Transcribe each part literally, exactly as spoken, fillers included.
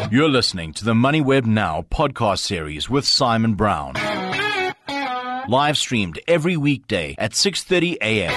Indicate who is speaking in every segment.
Speaker 1: You're listening to the MoneyWeb Now podcast series with Simon Brown. Live streamed every weekday at six thirty a.m.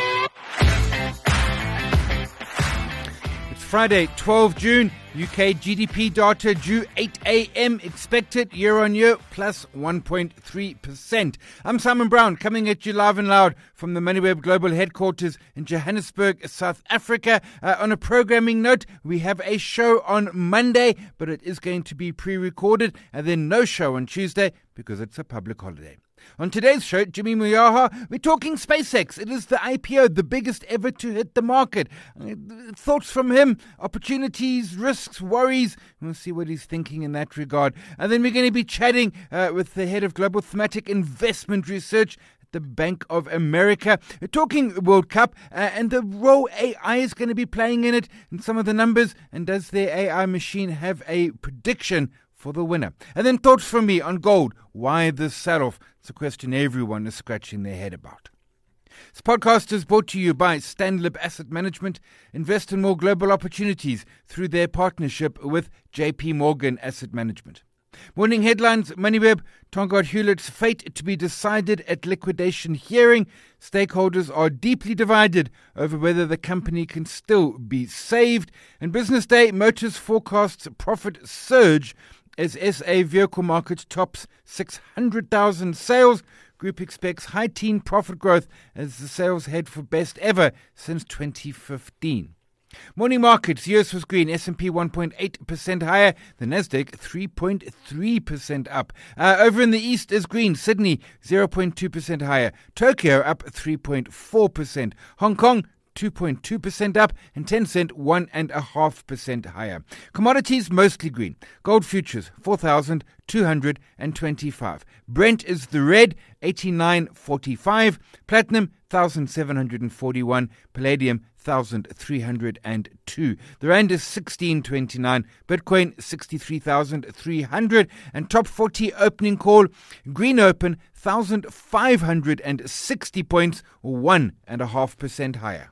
Speaker 2: It's Friday, twelfth of June. U K G D P data due eight a.m. expected year on year plus one point three percent. I'm Simon Brown, coming at you live and loud from the MoneyWeb Global Headquarters in Johannesburg, South Africa. Uh, on a programming note, we have a show on Monday, but it is going to be pre-recorded, and then no show on Tuesday because it's a public holiday. On today's show, Jimmy Moyaha, we're talking SpaceX. It is the I P O, the biggest ever to hit the market. Uh, thoughts from him, opportunities, risks, worries. We'll see what he's thinking in that regard. And then we're going to be chatting uh, with the head of Global Thematic Investment Research at the Bank of America. We're talking World Cup uh, and the role A I is going to be playing in it and some of the numbers. And does their A I machine have a prediction for the winner? And then thoughts from me on gold. Why this sell-off? It's a question everyone is scratching their head about. This podcast is brought to you by Stanlib Asset Management. Invest in more global opportunities through their partnership with J P Morgan Asset Management. Morning headlines, MoneyWeb, Tongaat Hewlett's fate to be decided at liquidation hearing. Stakeholders are deeply divided over whether the company can still be saved. And Business Day, Motors forecasts profit surge as S A vehicle market tops six hundred thousand sales. Group expects high teen profit growth as the sales head for best ever since twenty fifteen. Morning markets, U S was green, S and P one point eight percent higher, the Nasdaq three point three percent up. Uh, over in the east is green, Sydney zero point two percent higher, Tokyo up three point four percent, Hong Kong two point two percent up, and Tencent one point five percent higher. Commodities mostly green. Gold futures four thousand two hundred twenty-five. Brent is the red, eighty-nine forty-five. Platinum one thousand seven hundred forty-one. Palladium one thousand three hundred two. The rand is sixteen twenty-nine. Bitcoin sixty-three thousand three hundred. And top forty opening call, green open one thousand five hundred sixty points, or one point five percent higher.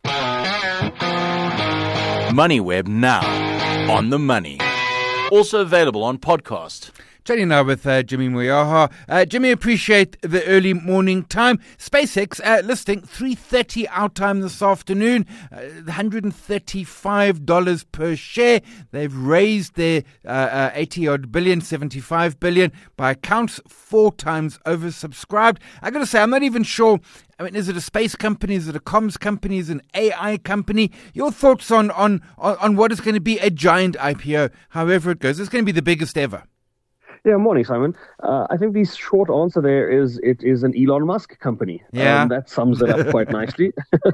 Speaker 1: MoneyWeb Now, on the money. Also available on podcast.
Speaker 2: Chatting now with uh, Jimmy Moyaha. Uh, Jimmy, appreciate the early morning time. SpaceX uh, listing three thirty our time this afternoon, uh, one hundred thirty-five dollars per share. They've raised their uh, uh, eighty odd billion, seventy-five billion by accounts, four times oversubscribed. I got to say, I'm not even sure. I mean, is it a space company? Is it a comms company? Is it an A I company? Your thoughts on on on what is going to be a giant I P O, however it goes. It's going to be the biggest ever.
Speaker 3: Yeah, morning, Simon. Uh, I think the short answer there is it is an Elon Musk company.
Speaker 2: Yeah.
Speaker 3: Um, that sums it up quite nicely.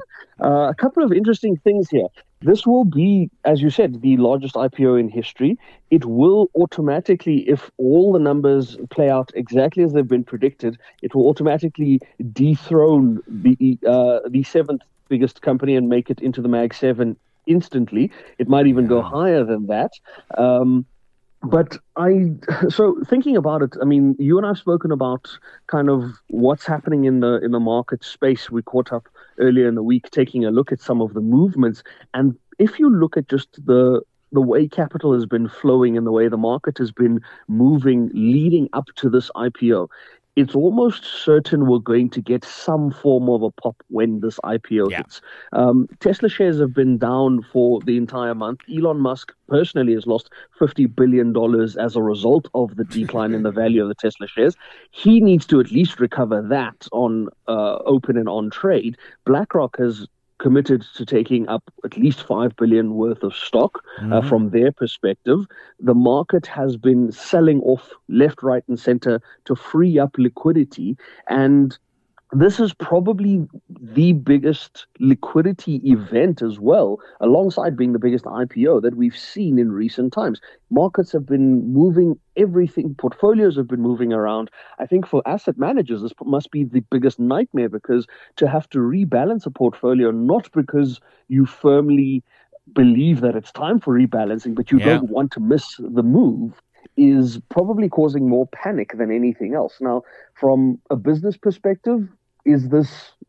Speaker 3: uh, a couple of interesting things here. This will be, as you said, the largest I P O in history. It will automatically, if all the numbers play out exactly as they've been predicted, it will automatically dethrone the uh, the seventh biggest company and make it into the Mag seven instantly. It might even yeah. go higher than that. Um, But I, so thinking about it, I mean, you and I have spoken about kind of what's happening in the in the market space. We caught up earlier in the week, taking a look at some of the movements. And if you look at just the the way capital has been flowing and the way the market has been moving leading up to this I P O, it's almost certain we're going to get some form of a pop when this I P O yeah. hits. Um, Tesla shares have been down for the entire month. Elon Musk personally has lost fifty billion dollars as a result of the decline in the value of the Tesla shares. He needs to at least recover that on uh, open and on trade. BlackRock has committed to taking up at least five billion dollars worth of stock mm-hmm. uh, from their perspective. The market has been selling off left, right, and center to free up liquidity. And this is probably the biggest liquidity event as well, alongside being the biggest I P O that we've seen in recent times. Markets have been moving everything. Portfolios have been moving around. I think for asset managers, this must be the biggest nightmare, because to have to rebalance a portfolio, not because you firmly believe that it's time for rebalancing, but you yeah. don't want to miss the move, is probably causing more panic than anything else. Now, from a business perspective, is this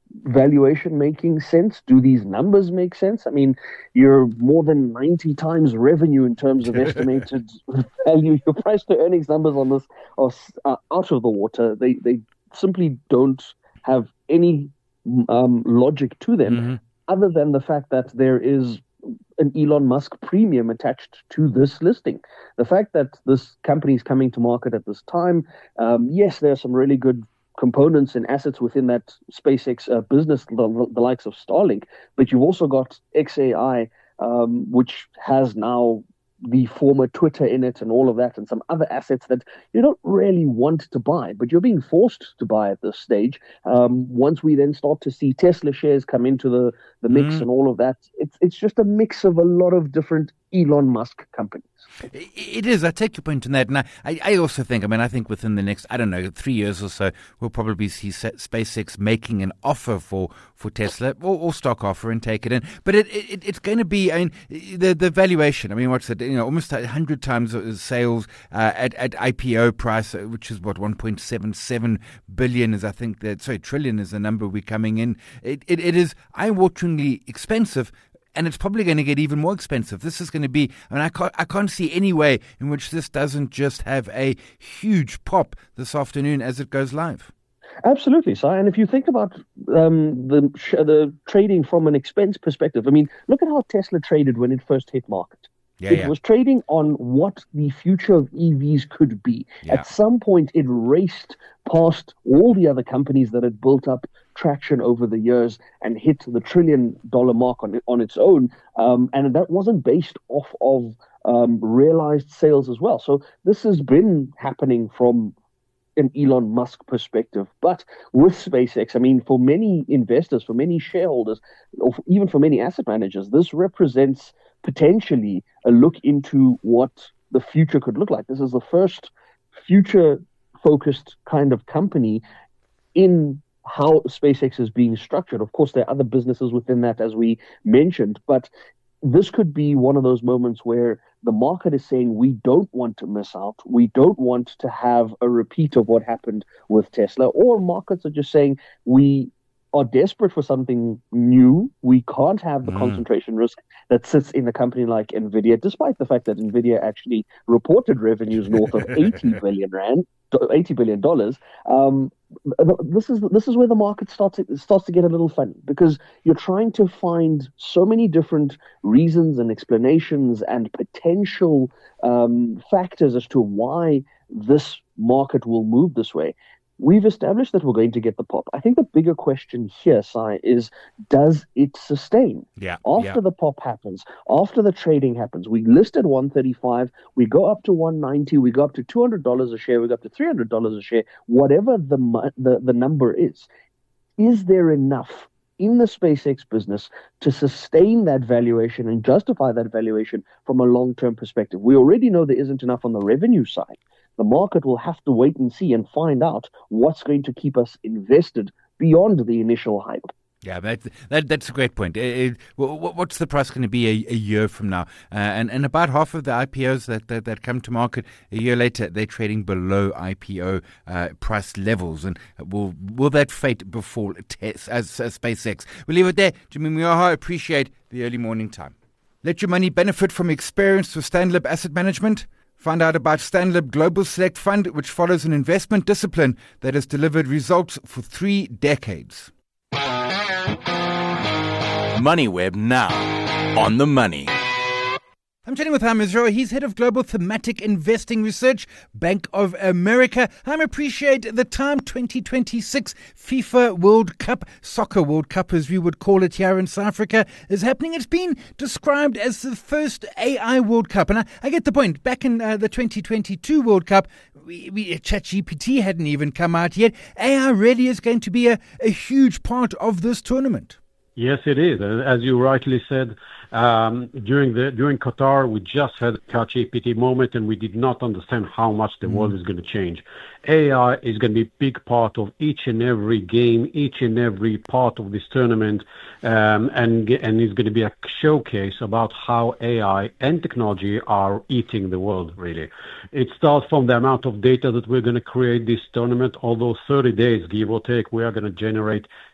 Speaker 3: valuation making sense? Do these numbers make sense? I mean, you're more than ninety times revenue in terms of estimated value. Your price to earnings numbers on this are uh, out of the water. They they simply don't have any um, logic to them, mm-hmm. other than the fact that there is an Elon Musk premium attached to this listing. The fact that this company is coming to market at this time, um, yes, there are some really good components and assets within that SpaceX uh, business, the, the likes of Starlink, but you've also got X A I, um, which has now the former Twitter in it and all of that, and some other assets that you don't really want to buy, but you're being forced to buy at this stage. Um, once we then start to see Tesla shares come into the, the mix mm. and all of that, it's it's just a mix of a lot of different Elon Musk companies.
Speaker 2: It is. I take your point on that. And I, I also think, I mean, I think within the next, I don't know, three years or so, we'll probably see SpaceX making an offer for, for Tesla or, or stock offer and take it in. But it, it it's going to be, I mean, the the valuation, I mean, what's it, you know, almost one hundred times sales uh, at, at I P O price, which is what, one point seven seven billion is, I think, that, sorry, trillion is the number we're coming in. It, it, it is eye-wateringly expensive. And it's probably going to get even more expensive. This is going to be, I mean, I can't, I can't see any way in which this doesn't just have a huge pop this afternoon as it goes live.
Speaker 3: Absolutely, Si. And if you think about um, the the trading from an expense perspective, I mean, look at how Tesla traded when it first hit market. Yeah, it yeah. was trading on what the future of E Vs could be. Yeah. At some point, it raced past all the other companies that had built up traction over the years and hit the trillion dollar mark on on its own. Um, and that wasn't based off of um, realized sales as well. So this has been happening from an Elon Musk perspective. But with SpaceX, I mean, for many investors, for many shareholders, or even for many asset managers, this represents potentially a look into what the future could look like. This is the first future-focused kind of company in how SpaceX is being structured. Of course, there are other businesses within that, as we mentioned, but this could be one of those moments where the market is saying we don't want to miss out. We don't want to have a repeat of what happened with Tesla, or markets are just saying we are desperate for something new. We can't have the mm. concentration risk that sits in a company like NVIDIA, despite the fact that NVIDIA actually reported revenues north of eighty billion rand, eighty billion dollars. Um, this is this is where the market starts to, starts to get a little funny, because you're trying to find so many different reasons and explanations and potential um, factors as to why this market will move this way. We've established that we're going to get the pop. I think the bigger question here, Si, is does it sustain?
Speaker 2: Yeah.
Speaker 3: After
Speaker 2: yeah.
Speaker 3: the pop happens, after the trading happens, we list at one thirty-five, we go up to one ninety, we go up to two hundred dollars a share, we go up to three hundred dollars a share, whatever the, the, the number is. Is there enough in the SpaceX business to sustain that valuation and justify that valuation from a long-term perspective? We already know there isn't enough on the revenue side. The market will have to wait and see and find out what's going to keep us invested beyond the initial hype.
Speaker 2: Yeah, that, that that's a great point. It, it, what's the price going to be a, a year from now? Uh, and, and about half of the I P Os that, that, that come to market a year later, they're trading below I P O uh, price levels. And will will that fate befall as, as, as SpaceX? We'll leave it there. Jimmy Miaha, appreciate the early morning time. Let your money benefit from experience with Stanlib Asset Management. Find out about Stanlib Global Select Fund, which follows an investment discipline that has delivered results for three decades.
Speaker 1: MoneyWeb now on the money.
Speaker 2: I'm chatting with Harm Israel. He's head of global thematic investing research, Bank of America. Harm, appreciate the time. twenty twenty-six FIFA World Cup, Soccer World Cup as we would call it here in South Africa, is happening. It's been described as the first A I World Cup. And I, I get the point. Back in uh, the twenty twenty-two World Cup, we, we, ChatGPT hadn't even come out yet. A I really is going to be a, a huge part of this tournament.
Speaker 4: Yes, it is. As you rightly said, um, during the during Qatar, we just had a ChatGPT moment, and we did not understand how much the mm. world is going to change. A I is going to be a big part of each and every game, each and every part of this tournament, um, and and is going to be a showcase about how A I and technology are eating the world, really. It starts from the amount of data that we're going to create this tournament. Although thirty days, give or take, we are going to generate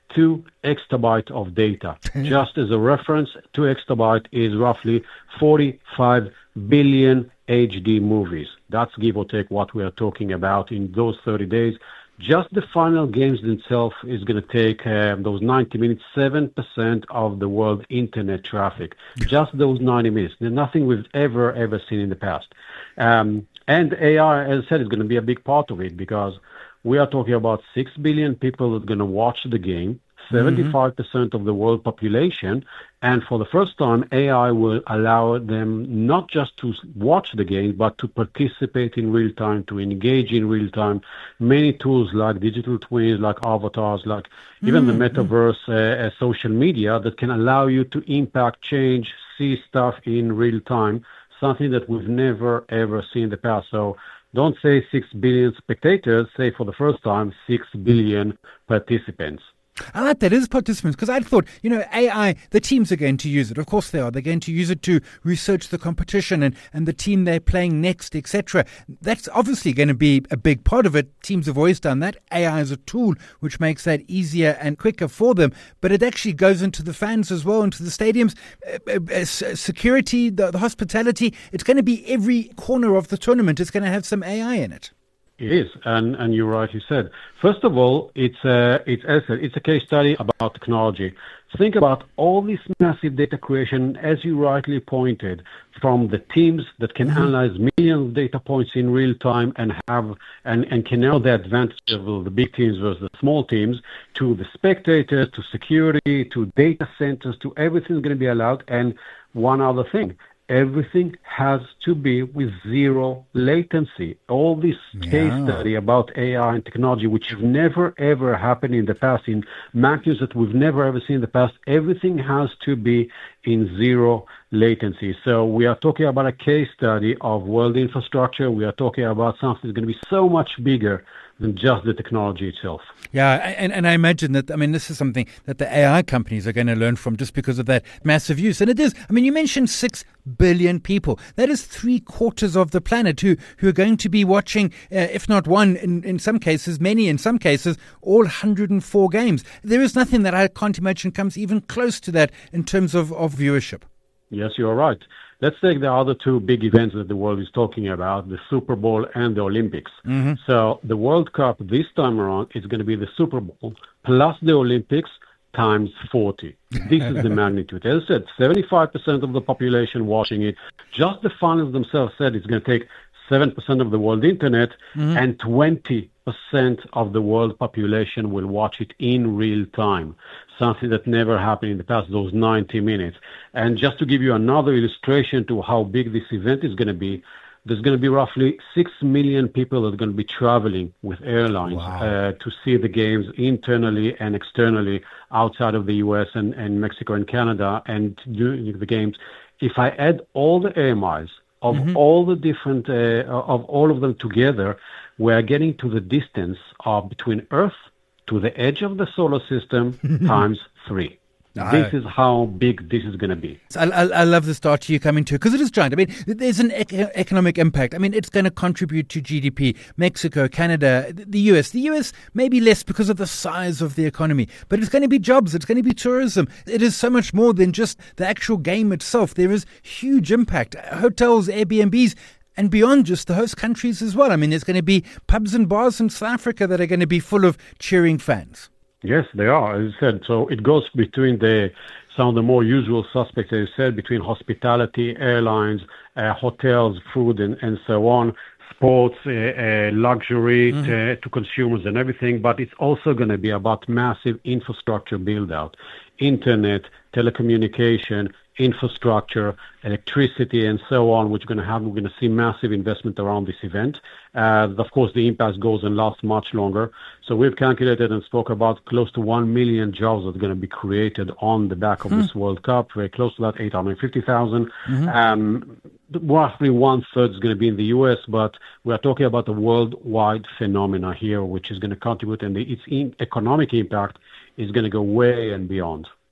Speaker 4: two exabyte of data. Just as a reference, two exabyte is roughly forty-five billion H D movies. That's give or take what we are talking about in those thirty days. Just the final games themselves is going to take uh, those ninety minutes, seven percent of the world internet traffic. Just those ninety minutes. There's nothing we've ever, ever seen in the past. Um, and A I, as I said, is going to be a big part of it because we are talking about six billion people that are going to watch the game, seventy-five percent of the world population, and for the first time, A I will allow them not just to watch the game, but to participate in real time, to engage in real time. Many tools like digital twins, like avatars, like even mm-hmm. the metaverse, uh, uh, social media that can allow you to impact, change, see stuff in real time, something that we've never, ever seen in the past. So don't say six billion spectators, say for the first time, six billion participants.
Speaker 2: I like that, as participants, because I thought, you know, A I, the teams are going to use it. Of course they are. They're going to use it to research the competition and, and the team they're playing next, et cetera. That's obviously going to be a big part of it. Teams have always done that. A I is a tool which makes that easier and quicker for them. But it actually goes into the fans as well, into the stadiums, uh, uh, security, the, the hospitality. It's going to be every corner of the tournament. It's going to have some A I in it.
Speaker 4: It is, and, and you're right, you said. First of all, it's a, it's, as I said, it's a case study about technology. Think about all this massive data creation, as you rightly pointed, from the teams that can mm-hmm. analyze millions of data points in real time and have and, and can know the advantage of the big teams versus the small teams, to the spectators, to security, to data centers, to everything is going to be allowed. And one other thing, everything has to be with zero latency. All this yeah. case study about A I and technology, which have never, ever happened in the past, in magnitudes that we've never, ever seen in the past, everything has to be in zero latency. So we are talking about a case study of world infrastructure. We are talking about something that's going to be so much bigger than just the technology itself.
Speaker 2: Yeah, and, and I imagine that, I mean, this is something that the A I companies are going to learn from just because of that massive use. And it is, I mean, you mentioned six billion people. That is three quarters of the planet who, who are going to be watching, uh, if not one, in, in some cases, many in some cases, all one hundred four games. There is nothing that I can't imagine comes even close to that in terms of, of viewership.
Speaker 4: Yes, you're right. Let's take the other two big events that the world is talking about, the Super Bowl and the Olympics. Mm-hmm. So the World Cup this time around is going to be the Super Bowl plus the Olympics times forty. This is the magnitude. As I said, seventy-five percent of the population watching it. Just the finals themselves said it's going to take seven percent of the world internet mm-hmm. and twenty percent of the world population will watch it in real time. Something that never happened in the past, those ninety minutes. And just to give you another illustration to how big this event is going to be, there's going to be roughly six million people that are going to be traveling with airlines wow. uh, to see the games internally and externally outside of the U S and, and Mexico and Canada and during the games. If I add all the air miles of mm-hmm. all the different, uh, of all of them together, we're getting to the distance of between Earth to the edge of the solar system times three. Ah, this is how big this is going to be.
Speaker 2: I, I, I love the start you come into because it is giant. I mean, there's an ec- economic impact. I mean, it's going to contribute to G D P. Mexico, Canada, the U S. The U S maybe less because of the size of the economy, but it's going to be jobs. It's going to be tourism. It is so much more than just the actual game itself. There is huge impact. Hotels, Airbnbs, and beyond just the host countries as well. I mean, there's going to be pubs and bars in South Africa that are going to be full of cheering fans.
Speaker 4: Yes, they are, as I said. So it goes between the some of the more usual suspects, as you said, between hospitality, airlines, uh, hotels, food, and, and so on, sports, uh, uh, luxury mm-hmm. to, to consumers and everything. But it's also going to be about massive infrastructure build-out, internet, telecommunication, infrastructure, electricity, and so on, which are going to have, we're going to see massive investment around this event. Uh, of course, the impact goes and lasts much longer. So we've calculated and spoke about close to one million jobs that are going to be created on the back of hmm. this World Cup, very close to that, eight hundred fifty thousand. Mm-hmm. Um, roughly one-third is going to be in the U S, but we are talking about a worldwide phenomena here, which is going to contribute, and the, its in, economic impact is going to go way and beyond.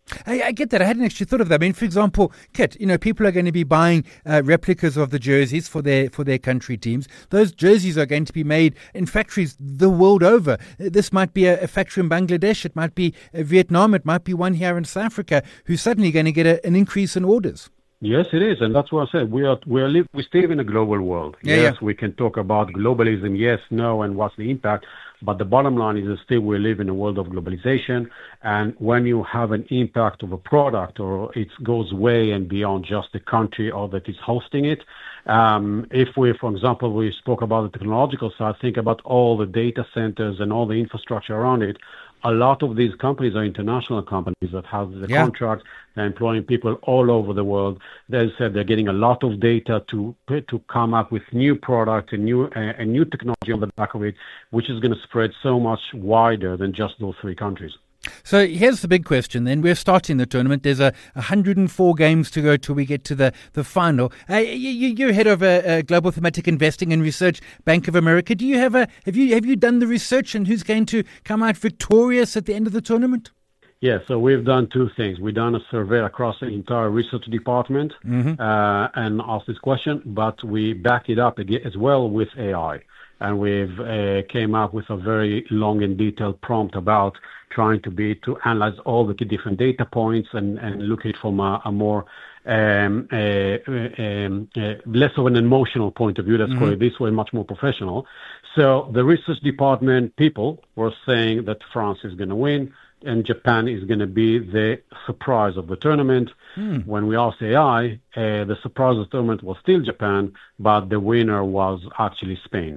Speaker 2: I, I get that. I hadn't actually thought of that. I mean, for example, Kit, you know, people are going to be buying uh, replicas of the jerseys for their for their country teams. Those jerseys are going to be made in factories the world over. This might be a, a factory in Bangladesh. It might be uh, Vietnam. It might be one here in South Africa who's suddenly going to get a, an increase in orders.
Speaker 4: Yes, it is, and that's what I said. We are we are live, we still live in a global world.
Speaker 2: Yeah,
Speaker 4: yes,
Speaker 2: yeah.
Speaker 4: we can talk about globalism, yes, no, and what's the impact. But the bottom line is that still we live in a world of globalization, and when you have an impact of a product, or it goes way and beyond just the country or that is hosting it. Um, if we, for example, we spoke about the technological side, think about all the data centers and all the infrastructure around it. A lot of these companies are international companies that have the
Speaker 2: yeah.
Speaker 4: contracts. They're employing people all over the world. They said they're getting a lot of data to to come up with new products and new uh, and new technology on the back of it, which is going to spread so much wider than just those three countries.
Speaker 2: So here's the big question then. We're starting the tournament. There's a one hundred four games to go till we get to the, the final. Uh, you, you're head of uh, uh, Global Thematic Investing and Research, Bank of America. Do you have a have you have you done the research and who's going to come out victorious at the end of the tournament?
Speaker 4: Yeah, so we've done two things. We've done a survey across the entire research department mm-hmm. uh, and asked this question, but we backed it up as well with A I. And we've uh, came up with a very long and detailed prompt about trying to be to analyze all the different data points and, and look at it from a, a more um, uh, um, uh, less of an emotional point of view. Let's mm-hmm. call it this way, much more professional. So the research department people were saying that France is going to win and Japan is going to be the surprise of the tournament. Mm. When we asked A I, uh, the surprise of the tournament was still Japan, but the winner was actually Spain.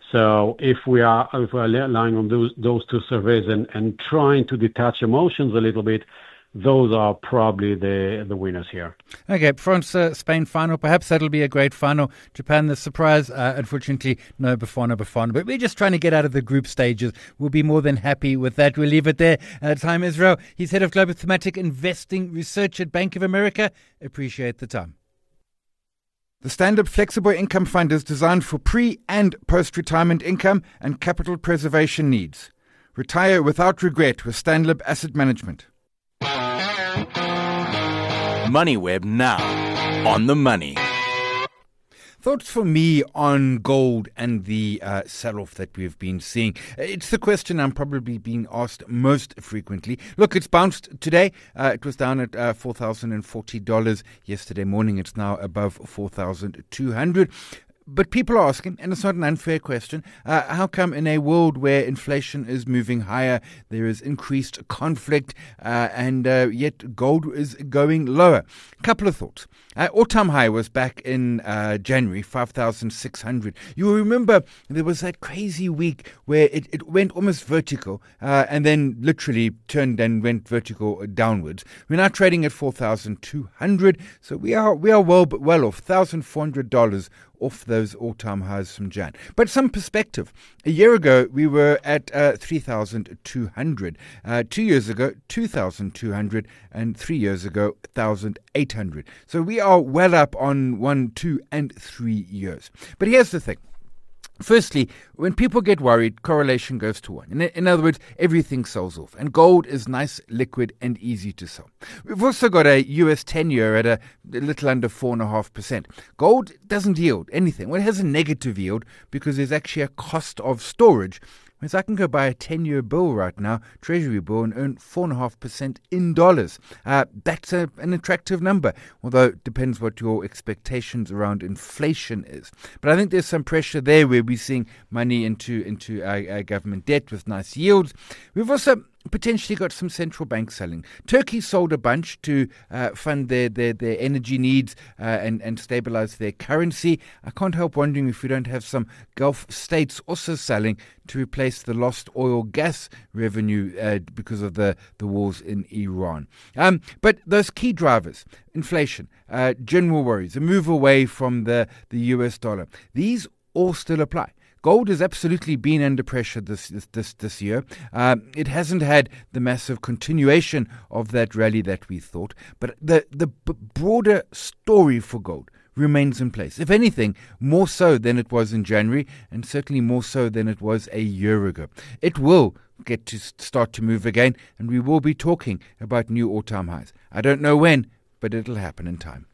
Speaker 4: So if we are if we are relying on those those two surveys and, and trying to detach emotions a little bit, those are probably the the winners here.
Speaker 2: Okay, France, uh, Spain final. Perhaps that'll be a great final. Japan, the surprise. Uh, unfortunately, no Bafana Bafana. But we're just trying to get out of the group stages. We'll be more than happy with that. We'll leave it there. Uh, Time Israel. He's head of Global Thematic Investing Research at Bank of America. Appreciate the time. The Stand-Up Flexible Income Fund is designed for pre- and post-retirement income and capital preservation needs. Retire without regret with Stand-Up Asset Management.
Speaker 1: MoneyWeb now on the money.
Speaker 2: Thoughts for me on gold and the uh, sell-off that we've been seeing. It's the question I'm probably being asked most frequently. Look, it's bounced today. Uh, it was down at uh, four thousand forty dollars yesterday morning. It's now above four thousand two hundred dollars. But people are asking, and it's not an unfair question, uh, how come in a world where inflation is moving higher, there is increased conflict, uh, and uh, yet gold is going lower? A couple of thoughts. Uh, all-time high was back in uh, January, five thousand six hundred. You will remember there was that crazy week where it, it went almost vertical uh, and then literally turned and went vertical downwards. We're now trading at four thousand two hundred, so we are we are well well off, one thousand four hundred dollars off those all-time highs from Jan. But some perspective. A year ago, we were at uh, three thousand two hundred. Uh, two years ago, two thousand two hundred. And three years ago, one thousand eight hundred. So we are well up on one, two, and three years. But here's the thing. Firstly, when people get worried, correlation goes to one. In, in other words, everything sells off. And gold is nice, liquid, and easy to sell. We've also got a U S ten-year at a, a little under four point five percent. Gold doesn't yield anything. Well, it has a negative yield because there's actually a cost of storage. Whereas I can go buy a ten-year bill right now, Treasury bill, and earn four point five percent in dollars. Uh, that's a, an attractive number, although it depends what your expectations around inflation is. But I think there's some pressure there where we're seeing money into, into our, our government debt with nice yields. We've also potentially got some central bank selling. Turkey sold a bunch to uh, fund their, their, their energy needs uh, and, and stabilize their currency. I can't help wondering if we don't have some Gulf states also selling to replace the lost oil gas revenue uh, because of the, the wars in Iran. Um, but those key drivers, inflation, uh, general worries, a move away from the, the U S dollar, these all still apply. Gold has absolutely been under pressure this this this, this year. Um, it hasn't had the massive continuation of that rally that we thought. But the, the b- broader story for gold remains in place. If anything, more so than it was in January, and certainly more so than it was a year ago. It will get to start to move again, and we will be talking about new all-time highs. I don't know when, but it'll happen in time.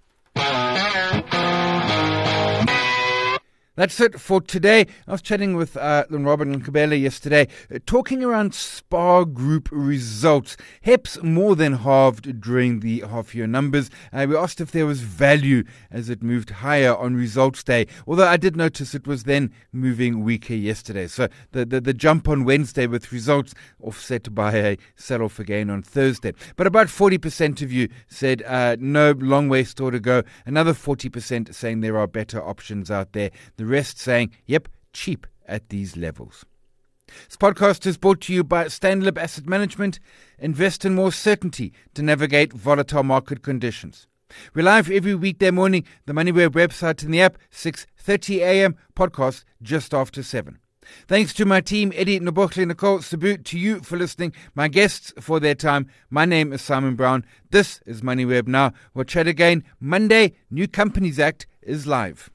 Speaker 2: That's it for today. I was chatting with uh, Robert Nkabela yesterday, uh, talking around SPAR Group results. H E P S more than halved during the half-year numbers. Uh, we asked if there was value as it moved higher on results day, although I did notice it was then moving weaker yesterday. So the, the, the jump on Wednesday with results offset by a sell-off again on Thursday. But about forty percent of you said uh, no, long way still to go. Another forty percent saying there are better options out there. The rest saying, yep, cheap at these levels. This podcast is brought to you by Stanlib Asset Management. Invest in more certainty to navigate volatile market conditions. We're live every weekday morning, the MoneyWeb website and the app, six thirty a.m., podcast just after seven. Thanks to my team, Eddie, Nobokle, Nicole, Sabu, to you for listening, my guests for their time. My name is Simon Brown. This is MoneyWeb Now. We'll chat again Monday. New Companies Act is live.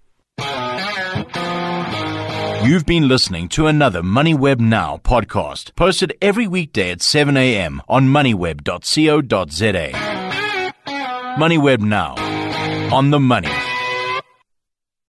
Speaker 1: You've been listening to another MoneyWeb Now podcast, posted every weekday at seven a.m. on moneyweb dot co dot za. MoneyWeb Now, on the money.